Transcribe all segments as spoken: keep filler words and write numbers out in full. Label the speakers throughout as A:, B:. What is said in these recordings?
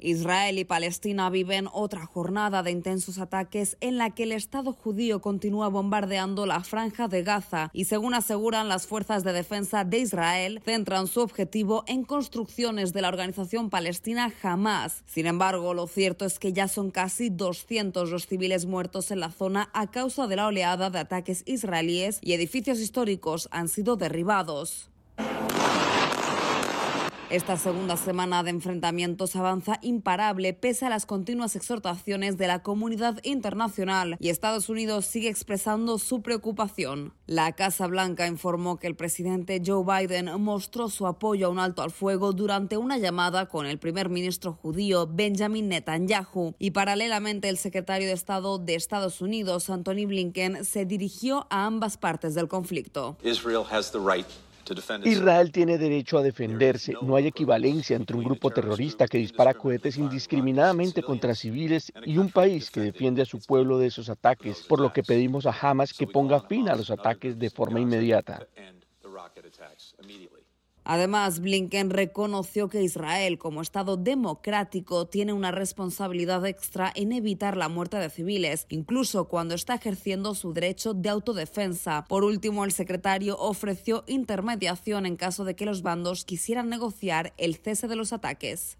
A: Israel y Palestina viven otra jornada de intensos ataques en la que el Estado judío continúa bombardeando la franja de Gaza y, según aseguran las fuerzas de defensa de Israel, centran su objetivo en construcciones de la organización palestina Hamás. Sin embargo, lo cierto es que ya son casi doscientos los civiles muertos en la zona a causa de la oleada de ataques israelíes y edificios históricos han sido derribados. Esta segunda semana de enfrentamientos avanza imparable pese a las continuas exhortaciones de la comunidad internacional y Estados Unidos sigue expresando su preocupación. La Casa Blanca informó que el presidente Joe Biden mostró su apoyo a un alto al fuego durante una llamada con el primer ministro judío Benjamin Netanyahu y paralelamente el secretario de Estado de Estados Unidos, Antony Blinken, se dirigió a ambas partes del conflicto.
B: Israel has the right.
C: Israel tiene derecho a defenderse. No hay equivalencia entre un grupo terrorista que dispara cohetes indiscriminadamente contra civiles y un país que defiende a su pueblo de esos ataques, por lo que pedimos a Hamás que ponga fin a los ataques de forma inmediata.
A: Además, Blinken reconoció que Israel, como Estado democrático, tiene una responsabilidad extra en evitar la muerte de civiles, incluso cuando está ejerciendo su derecho de autodefensa. Por último, el secretario ofreció intermediación en caso de que los bandos quisieran negociar el cese de los ataques.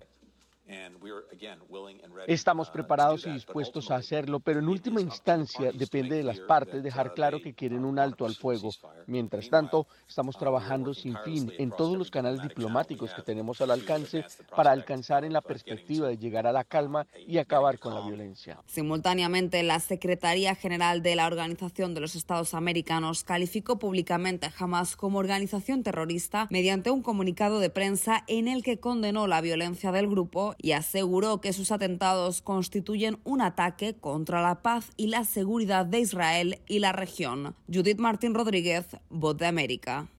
C: Estamos preparados y dispuestos a hacerlo, pero en última instancia depende de las partes dejar claro que quieren un alto al fuego. Mientras tanto, estamos trabajando sin fin en todos los canales diplomáticos que tenemos al alcance para alcanzar en la perspectiva de llegar a la calma y acabar con la violencia.
A: Simultáneamente, la Secretaría General de la Organización de los Estados Americanos calificó públicamente a Hamás como organización terrorista mediante un comunicado de prensa en el que condenó la violencia del grupo y aseguró que sus atentados constituyen un ataque contra la paz y la seguridad de Israel y la región. Judith Martín Rodríguez, Voz de América.